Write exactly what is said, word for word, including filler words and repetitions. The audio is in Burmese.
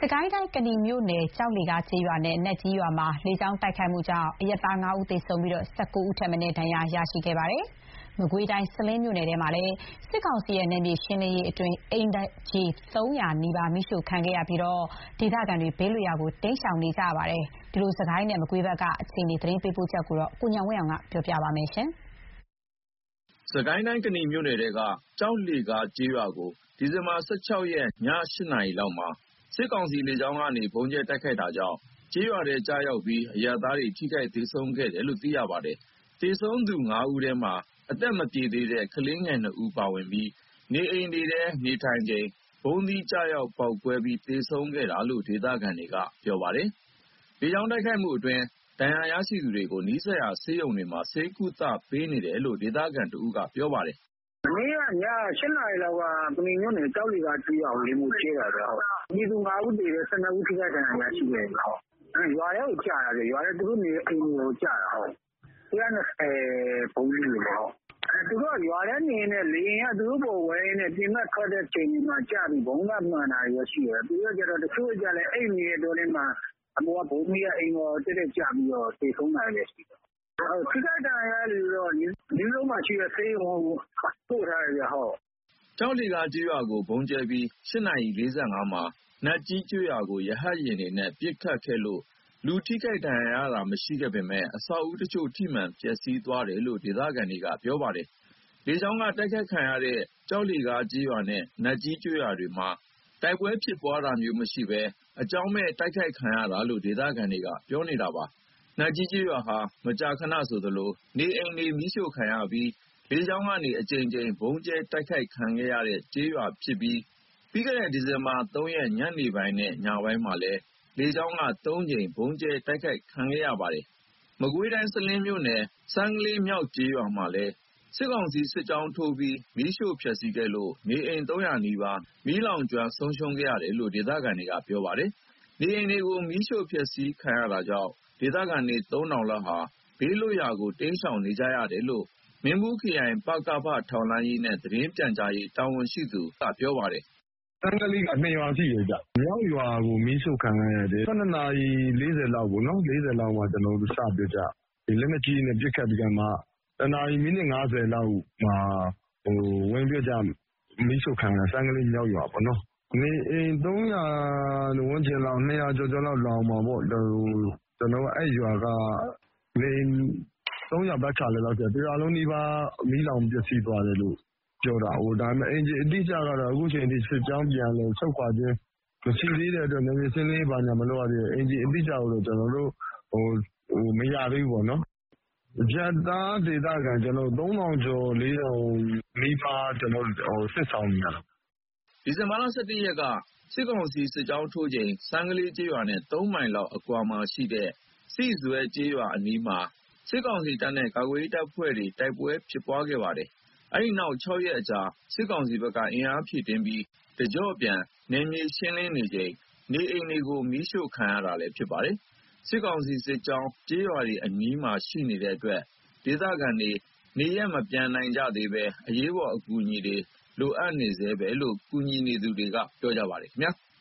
စကိုင်းတိုင်းကနီမြို့နယ်ကျောက်လှေကားကျေးရွာနဲ့နတ်ကြီးရွာမှာလေကြောင်းတိုက်ခိုက်မှုကြောင့်အရပ်သားငါးဦးသေဆုံးပြီး၁၉ဦးထက်မနည်းဒဏ်ရာရရှိခဲ့ပါတယ်။မကွေးတိုင်းစလင်းမြို့နယ်ထဲမှာလည်းစစ်ကောင်စီရဲ့နယ်မြေရှင်းလင်းရေးအတွင်းအိမ်ခြေသုံးရာနီးပါးမီးရှို့ခံခဲ့ရပြီးဒေသခံတွေဘေးလွတ်ရာကိုတိမ်းရှောင်နေကြရပါတယ်။ဒီလိုစကိုင်းနဲ့မကွေးဘက်ကအခြေအနေသတင်းပေးပို့ချက်ကိုကိုဉာဏ်ဝင်းအောင်ကပြောပြပါမယ်။စကိုင်းတိုင်းကနီမြို့နယ်ထဲကကျောက်လှေကားကျေးရွာကိုဒီဇင်ဘာ၁၆ရက်ည၈နာရီလောက်မှာစစ်ကောင်စီလေကြောင်းကနေဗုံးကြဲတိုက်ခိုက်တာကြောင့်ကျေးရွာထဲကျရောက်ပြီးအရပ်သားတွေထိခိုက်သေဆုံးခဲ့တယ်လို့သိရပါတယ်။သေဆုံးသူငါးဦးထဲမှာအသက်မပြည့်သေးတဲ့ကလေးငယ်နှစ်ဦးပါဝင်ပြီးနေအိမ်တွေထဲနေထိုင်ချိန်ဗုံးသီးကျရောက်ပေါက်ကွဲပြီးသေဆုံးခဲ့တာလို့ဒေသခံတွေကပြောပါတယ်။လေကြောင်းတိုက်ခိုက်မှုအတွင်းဒဏ်ရာရရှိသူတွေကိုနီးစပ်ရာဆေးရုံတွေမှာဆေးကုသပေးနေတယ်လို့ဒေသခံတဦးကပြောပါတယ်။ "မနေ့ကည၈နာရီလောက်ကကနီမြို့နယ်ကျောက်လှေကားကျေးရွာကိုလေယာဉ်ကြဲတာဗျ။ပြည်သူငါးဦးသေတယ်၊၁၂ဦးထိခိုက်ဒဏ်ရာရရှိတယ်။ရွာထဲကိုကျတာဗျ။ရွာထဲသူတို့နေတဲ့အိမ်တွေကိုကျတာ။၁၂၀ဗုံးသီးတွေပေါ့။သူတို့ကရွာထဲနေရင်းနဲ့လေယာဉ်ကသူတို့ပေါ်ဝဲရင်းနဲ့ပြင်ပထွက်တဲ့အချိန်မှာကျပြီးဗုံးစမှန်တာတွေရှိတယ်။ပြီးတော့တချို့ကျလည်းအိပ်နေတဲ့တောထဲမှာအပေါ်ကဗုံးသီးကအိမ်ပေါ်တည့်တည့်ကျပြီးတော့သေဆုံးတာတွေလည်းရှိတယ်။ထိခိုက်ဒဏ်ရာရတဲ့သူတွေတော့အနီးဆုံးမှာရှိတဲ့ဆေးရုံကိုပို့ထားတယ်ဗျ။ " ကျောက်လှေကားကျေးရွာကိုဗုံးကြဲပြီး၈နာရီ၄၅မှာနတ်ကြီးကျေးရွာကိုရဟတ်ယာဉ်တွေနဲ့ပစ်ခတ်ခဲ့လို့လူထိခိုက်ဒဏ်ရာရတာမရှိခဲ့ပေမယ့်အဆောက်အဦတချို့ထိမှန်ပျက်စီးသွားတယ်လို့ဒေသခံတွေကပြောပါတယ်။လေကြောင်းကတိုက်ခိုက်ခံရတဲ့ကျောက်လှေကားကျေးရွာနဲ့နတ်ကြီးကျေးရွာတွေမှာတိုက်ပွဲဖြစ်ပွားတာမျိုးမရှိဘဲအကြောင်းမဲ့တိုက်ခိုက်ခံရတာလို့ဒေသခံတွေကပြောနေတာပါ။နတ်ကြီးကျေးရွာဟာမကြာခဏဆိုသလိုနေအိမ်တွေမီးရှို့ခံရပြီးလေကြောင်းကနေအကြိမ်ကြိမ်ဗုံးကြဲတိုက်ခိုက်ခံခဲ့ရတဲ့ကျေးရွာဖြစ်ပြီးပြီးခဲ့တဲ့ဒီဇင်ဘာ၃ရက်ညနေပိုင်းနဲ့ညပိုင်းမှာလည်းလေကြောင်းကသုံးကြိမ်ဗုံးကြဲတိုက်ခိုက်ခံခဲ့ရပါတယ်။မကွေးတိုင်းစလင်းမြို့နယ်စမ်းကလေးမြောက်ကျေးရွာမှာလည်းစစ်ကောင်စီစစ်ကြောင်းထိုးပြီးမီးရှို့ဖျက်ဆီးခဲ့လို့နေအိမ်သုံးရာနီးပါးမီးလောင်ကျွမ်းဆုံးရှုံးခဲ့ရတယ်လို့ဒေသခံတွေကပြောပါတယ်။နေအိမ်တွေကိုမီးရှို့ဖျက်ဆီးခံရတာကြောင့်ဒေသခံတွေသုံးထောင်လောက်ဟာဘေးလွတ်ရာကိုတိမ်းရှောင်နေကြရတယ်လို့မင်းဘူးခရိုင်ပကဖထောက်လှမ်းရေးနဲ့သတင်းပြန်ကြားရေးတာဝန်ရှိသူကပြောပါတယ်။"စမ်းကလေးကနှစ်ရွာရှိတယ်ဗျ။မြောက်ရွာကိုမီးရှို့ခံရတယ်။၁၂နာရီ၄၀လောက်ပေါ့နော်။၄၀လောက်မှာစဖြစ်ကြ။လက်နက်ကြီးနဲ့ပစ်ခတ်ပြီးတော့မှတနာရီမိနစ်၅၀လောက်မှာဝင်ပြီးတော့မီးရှို့ခံရတာစမ်းကလေးမြောက်ရွာပေါ့နော်။နေအိမ်သုံးရာဝန်းကျင်လောက်၂ရာကျော်ကျော်လောက်လောင်မှာပေါ့။အဲ့ရွာကနေအိမ်သုံးရာပတ်ချာလည်လောက်ရှိတယ်။တရွာလုံးနီးပါးမီးလောင်ပျက်စီးသွားတယ်လို့ပြောတာ။ဒါပေမဲ့အိမ်ခြေအတိအကျကတော့အခုချိန်ထိစစ်ကြောင်းပြန်လည်ဆုတ်ခွာခြင်းမရှိသေးတဲ့အတွက်နယ်မြေရှင်းလင်းရေးဘာညာမလုပ်ရသေးဘူး။အိမ်ခြေအတိအကျကိုတော့ကျွန်တော်တို့မရသေးဘူးပေါ့နော်။အရပ်သားဒေသခံသုံးထောင်ကျော်လေးထောင်နီးပါးစစ်ရှောင်နေရတာ။ " ဒီဇင်ဘာ၁၁ရက်ကစစ်ကောင်စီစစ်ကြောင်းထိုးချိန်စမ်းကလေးကျေးရွာနဲ့သုံးမိုင်လောက်အကွာမှာရှိတဲ့စိဇွဲကျေးရွာအနီးမှာစစ်ကောင်စီတပ်နဲ့ကာကွယ်ရေးတပ်ဖွဲ့တွေတိုက်ပွဲဖြစ်ပွားခဲ့ပါတယ်။အဲဒီနောက်၆ရက်အကြာစစ်ကောင်စီဘက်ကအင်အားဖြည့်တင်းပြီးတကျော့ပြန်နယ်မြေရှင်းလင်းနေချိန်နေအိမ်တွေကိုမီးရှို့ခံရတာလည်းဖြစ်ပါတယ်။စစ်ကောင်စီစစ်ကြောင်းကျေးရွာတွေအနီးမှာရှိနေတဲ့အတွက်ဒေသခံတွေနေရပ်မပြန်နိုင်ကြသေးဘဲအရေးပေါ်အကူအညီတွေလိုအပ်နေဆဲပဲလို့ကူညီနေသူတွေကပြောပါတယ်ခင်ဗျာ။